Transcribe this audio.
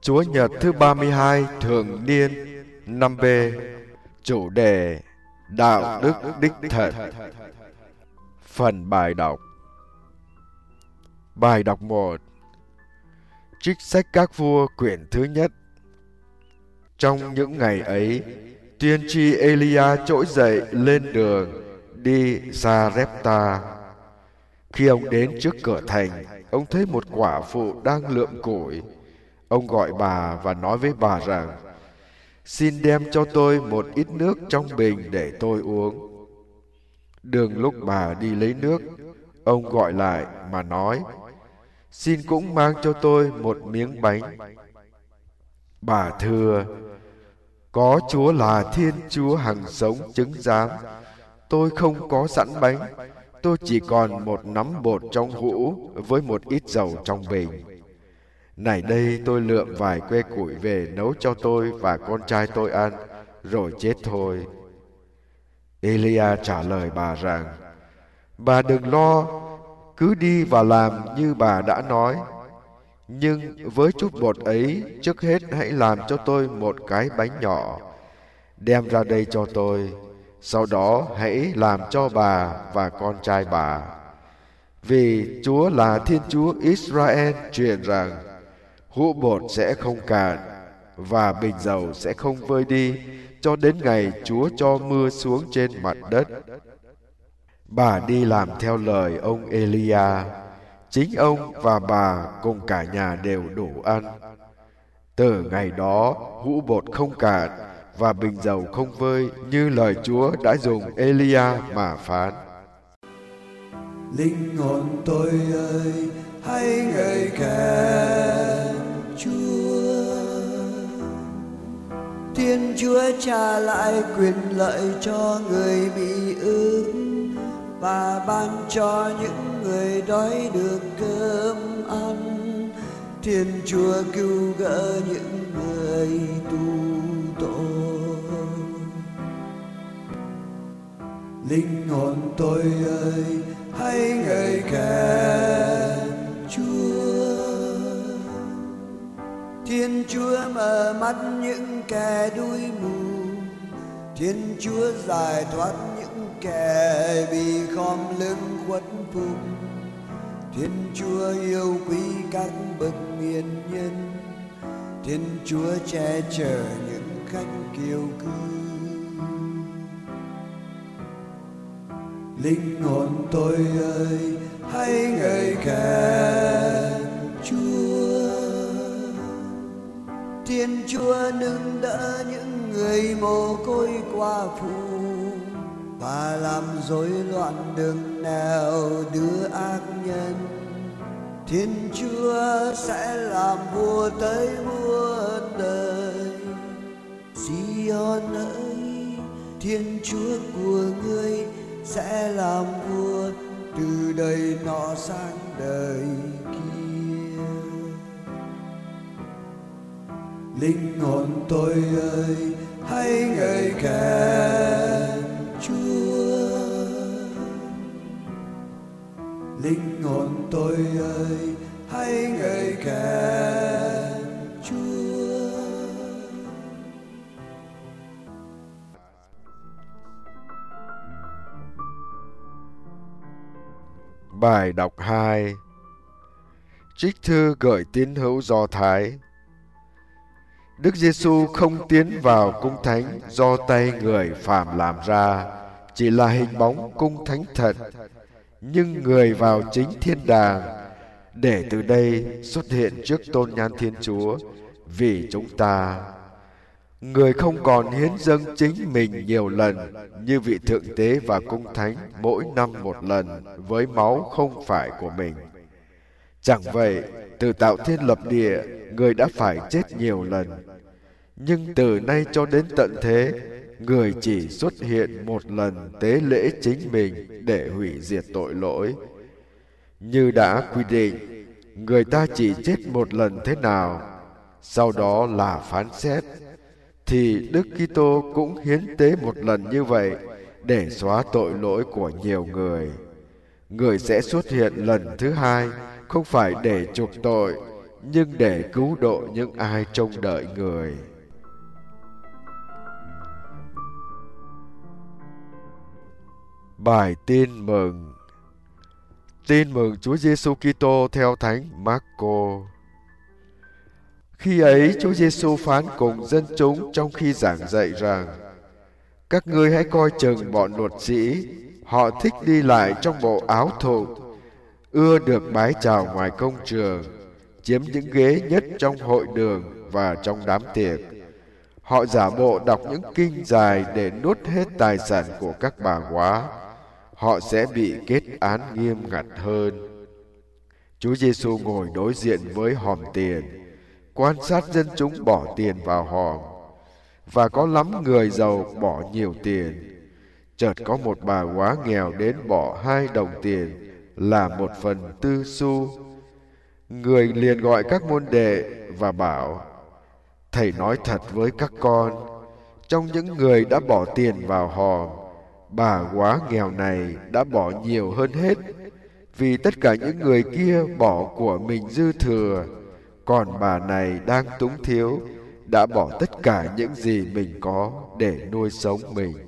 Chúa Nhật thứ 32 thường niên năm B. Chủ đề đạo đức đích thực. Phần bài đọc. Bài đọc 1. Trích sách Các Vua quyển thứ nhất. Trong những ngày ấy, tiên tri Elia trỗi dậy lên đường đi Sarepta. Khi ông đến trước cửa thành, ông thấy một quả phụ đang lượm củi. Ông gọi bà và nói với bà rằng: "Xin đem cho tôi một ít nước trong bình để tôi uống." Đường lúc bà đi lấy nước, ông gọi lại mà nói: "Xin cũng mang cho tôi một miếng bánh." Bà thưa: "Có Chúa là Thiên Chúa hằng sống chứng giám, tôi không có sẵn bánh, tôi chỉ còn một nắm bột trong hũ với một ít dầu trong bình. Này đây, tôi lượm vài que củi về nấu cho tôi và con trai tôi ăn, rồi chết thôi." Elia trả lời bà rằng: "Bà đừng lo, cứ đi và làm như bà đã nói. Nhưng với chút bột ấy, trước hết hãy làm cho tôi một cái bánh nhỏ, đem ra đây cho tôi. Sau đó hãy làm cho bà và con trai bà. Vì Chúa là Thiên Chúa Israel truyền rằng: hũ bột sẽ không cạn và bình dầu sẽ không vơi đi cho đến ngày Chúa cho mưa xuống trên mặt đất." Bà đi làm theo lời ông Elia. Chính ông và bà cùng cả nhà đều đủ ăn. Từ ngày đó, hũ bột không cạn và bình dầu không vơi, như lời Chúa đã dùng Elia mà phán. Linh hồn tôi ơi, hãy ngợi khen Chúa. Thiên Chúa trả lại quyền lợi cho người bị ức và ban cho những người đói được cơm ăn. Thiên Chúa cứu gỡ những người tù tội. Linh hồn tôi ơi, hãy ngợi khen Chúa. Thiên Chúa mở mắt những kẻ đuối mù, Thiên Chúa giải thoát những kẻ bị khom lưng khuất phục. Thiên Chúa yêu quý các bậc hiền nhân, Thiên Chúa che chở những khách kiêu cư. Linh hồn tôi ơi, hãy ngợi khen Chúa. Thiên Chúa nâng đỡ những người mồ côi qua phụ và làm rối loạn đường nào đưa ác nhân. Thiên Chúa sẽ làm vua tới muôn đời. Sion ơi, Thiên Chúa của ngươi sẽ làm vua từ đời nọ sang đời kia. Linh hồn tôi ơi, hãy ngợi khen Chúa. Linh hồn tôi ơi, hãy ngợi khen Chúa. Bài đọc 2. Trích thư gửi tín hữu Do Thái. Đức Giêsu không tiến vào cung thánh do tay người phàm làm ra, chỉ là hình bóng cung thánh thật, nhưng người vào chính thiên đàng để từ đây xuất hiện trước tôn nhan Thiên Chúa vì chúng ta. Người không còn hiến dâng chính mình nhiều lần như vị thượng tế và cung thánh mỗi năm một lần với máu không phải của mình. Chẳng vậy, từ tạo thiên lập địa, người đã phải chết nhiều lần. Nhưng từ nay cho đến tận thế, người chỉ xuất hiện một lần tế lễ chính mình để hủy diệt tội lỗi. Như đã quy định, người ta chỉ chết một lần thế nào, sau đó là phán xét, thì Đức Kitô cũng hiến tế một lần như vậy để xóa tội lỗi của nhiều người. Người sẽ xuất hiện lần thứ hai, không phải để chuộc tội, nhưng để cứu độ những ai trông đợi người. Bài tin mừng. Tin mừng Chúa Giêsu Kitô theo Thánh Marco. Khi ấy, Chúa Giêsu phán cùng dân chúng trong khi giảng dạy rằng: các ngươi hãy coi chừng bọn luật sĩ, họ thích đi lại trong bộ áo thụng, ưa được bái chào ngoài công trường, chiếm những ghế nhất trong hội đường và trong đám tiệc. Họ giả bộ đọc những kinh dài để nuốt hết tài sản của các bà góa. Họ sẽ bị kết án nghiêm ngặt hơn. Chúa Giêsu ngồi đối diện với hòm tiền, quan sát dân chúng bỏ tiền vào hòm. Và có lắm người giàu bỏ nhiều tiền. Chợt có một bà góa nghèo đến bỏ 2 đồng tiền, là 1/4 xu. Người liền gọi các môn đệ và bảo: thầy nói thật với các con, trong những người đã bỏ tiền vào hòm, bà góa nghèo này đã bỏ nhiều hơn hết, vì tất cả những người kia bỏ của mình dư thừa, còn bà này đang túng thiếu, đã bỏ tất cả những gì mình có để nuôi sống mình.